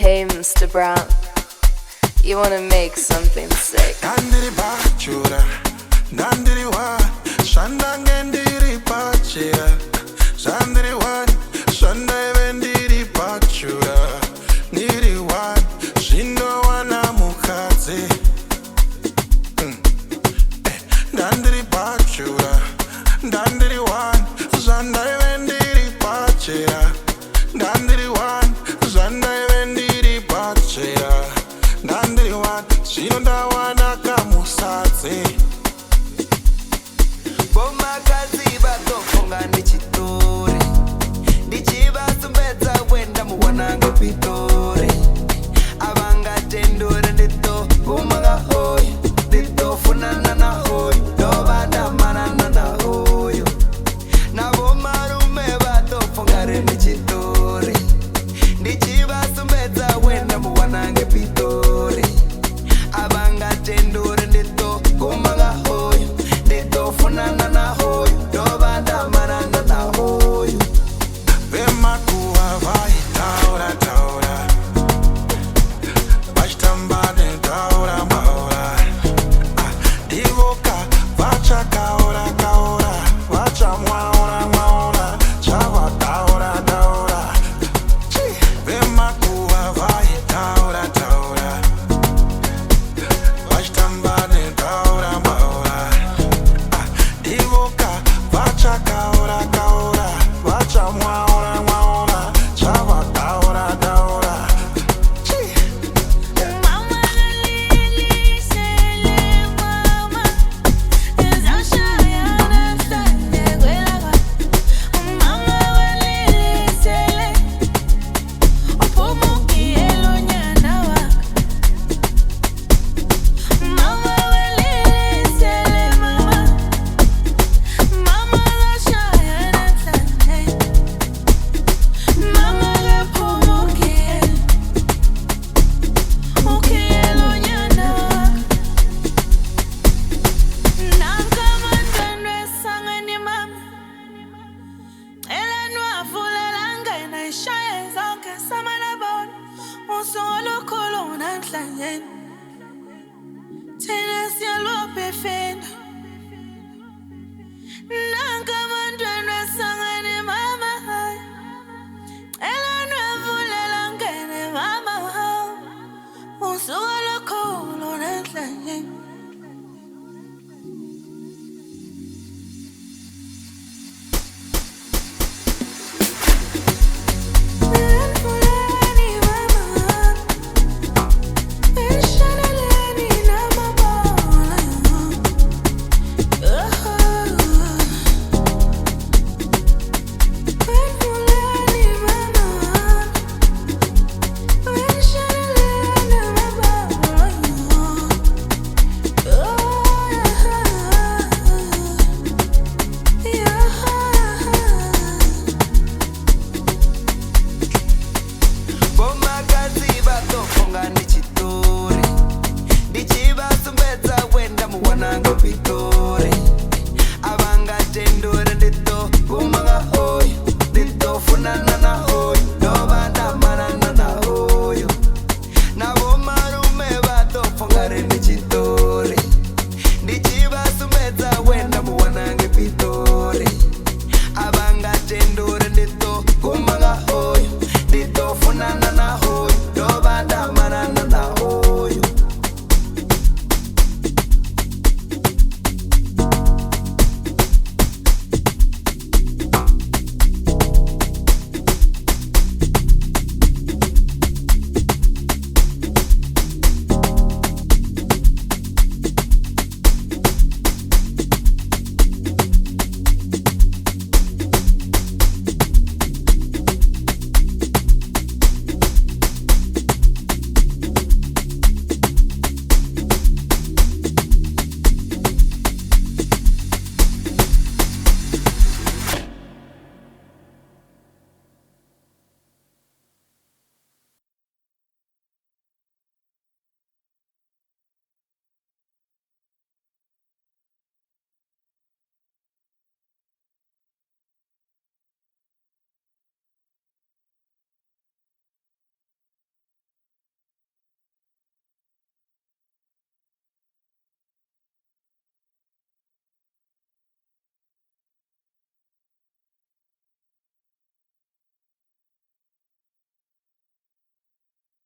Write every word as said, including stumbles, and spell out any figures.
Hey, Mister Brown, you wanna make something sick? Nandiri bachura, nandiri wa, shanda ngendiri bachira, sandiri wa, shanda vendiri bachura, niri wa, shindo wana mukaze. Nandiri bachura, nandiri wa, shanda vendiri bachira, nandiri wa, shanda vendiri bachira. Nandiri wan, shinonda wana kamusadze. Boma kazi bato konga ndichitore, ndichivasumbedza wenda muwananga pitore. Avanga tendore ndito kumanga hoyo, ndito funana na hoyo, ndovanda manana na hoyo. Na bomarume bato fongare ndichitore, ndichivasumbedza wenda muwananga pitore. Abanga tendore ndito kumanga hoyo, ndito funana na hoyo, ndovanda manana na hoyo. Vema kuwa vai taura taura, bashtambane taura maura. Divoka vacha kaora kaora, vacha mwaora mwaora, chava taura taura. Vema kuwa vai taura taura, bashtambane taura maura. Divoka vacha kaora kaora, vacha mwaora mwaora, chava taura taura. Mama lili sele mama, ezashayana sande gwelaba. Mama lili sele, opumuki elonyana wa. Mama lili sele mama, mama ezashayana sande. Mama opumuki elonyana wa. Nankamandwendwe sangeni mama, elenwa fulalanga inaishaye zonke samanabona. Usulukhulu namhlanje, thina siyalwa befenda.